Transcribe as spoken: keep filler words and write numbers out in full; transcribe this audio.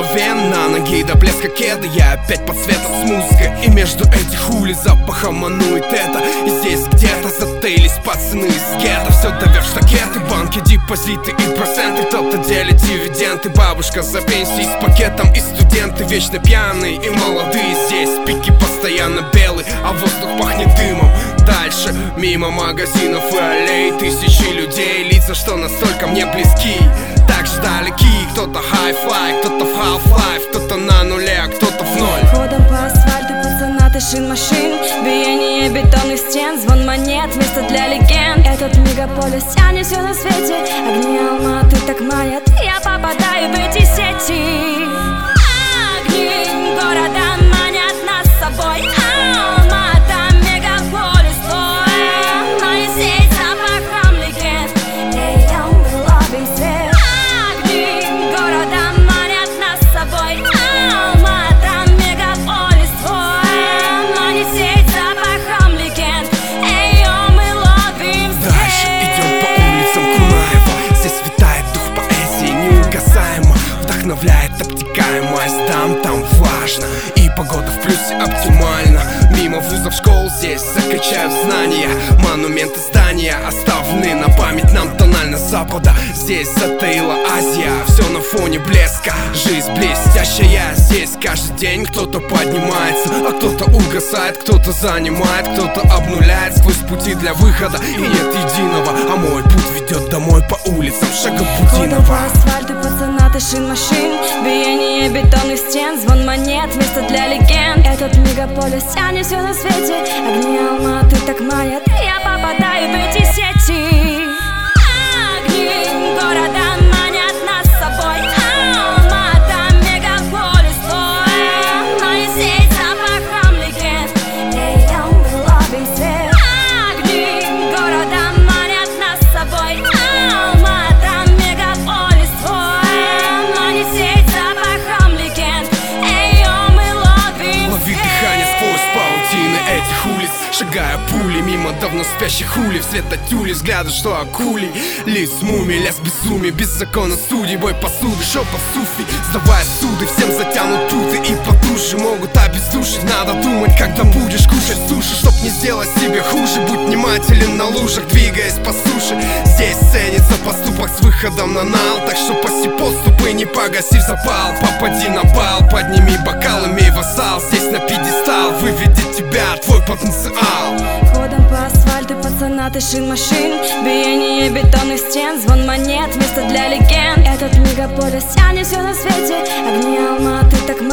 вен, на ноги до блеска кеда. Я опять под светом с музыкой, и между этих улиц запахом манует это. И здесь где-то затаились пацаны из гетто. Все давят штакеты, банки, депозиты и проценты. Кто-то делит дивиденды, бабушка за пенсией с пакетом. И студенты вечно пьяные и молодые. Здесь пики постоянно белые, а воздух пахнет дымом. Дальше мимо магазинов и аллей тысячи людей, лица, что настолько мне близки, так же далеки. Кто-то хай-флай, кто-то в half-life, кто-то на нуле, а кто-то в ноль. Ходом по асфальту, пацана, ты шин машин, биение бетонных стен, звон монет, место для легенд. Этот мегаполис тянет все на свете, огни Алматы так манят, я попадаю в эти сети. Огни города манят нас с собой. Алмата, мегаполис твой, моя сеть запахом легенд. Эй, йоу, мы ловим свет. Огни города манят нас с собой. Алмата, мегаполис твой, моя сеть запахом легенд. Эй, йоу, мы ловим свет. Дальше идем по улицам Кунаева. Здесь витает дух поэзии неугасаемо, вдохновляет обтекаемость. Там, там важно, и погода в плюсе оптимально. Мимо вузов, школ здесь закачают знания. Монументы, здания оставлены на память нам тонально запада. Здесь затаила Азия, все на фоне блеска. Жизнь блестящая здесь каждый день. Кто-то поднимается, а кто-то угасает, кто-то занимает, кто-то обнуляет сквозь пути для выхода. И нет единого, а мой путь ведет домой по улицам Шагабутинова. Ходом по асфальту, пацана, ты шин машин, биение бетонных стен, звон монет, место для легенд. Этот мегаполис тянет все на свете, огни Алматы так манят, я попадаю в эти сети. Огни города манят нас с собой. Алмата, мегаполис твой, моя сеть запахом легенд. Эй, йоу, мы ловим свет. Огни города манят нас с собой. Алмата, мегаполис твой, моя сеть запахом легенд. Эй, йоу, мы ловим Лови дыхание сквозь паутины этих улиц, шагая пули мимо давно спящих улей. Вслед от тюли взгляды, что акули. Лис мумий, лес безумия, без закона судей, бой посуды, шепот суфи, сдавая суды. Всем затянут туты и потуши, могут обездушить. Надо думать, когда будешь кушать суши, чтоб не сделать себе хуже. Будь внимателен на лужах, двигаясь по суше. Здесь ценится поступок с выходом на нал, так что паси подступы, не погасив запал. Попади на бал, подними бокал, имей вассал. Здесь на пьедестал выведет тебя твой потенциал. Ходом по асфальту, пацана, ты шин машин, биение бетонных стен, звон монет, место для легенд. Этот мегаполис тянет все на свете, огни Алматы так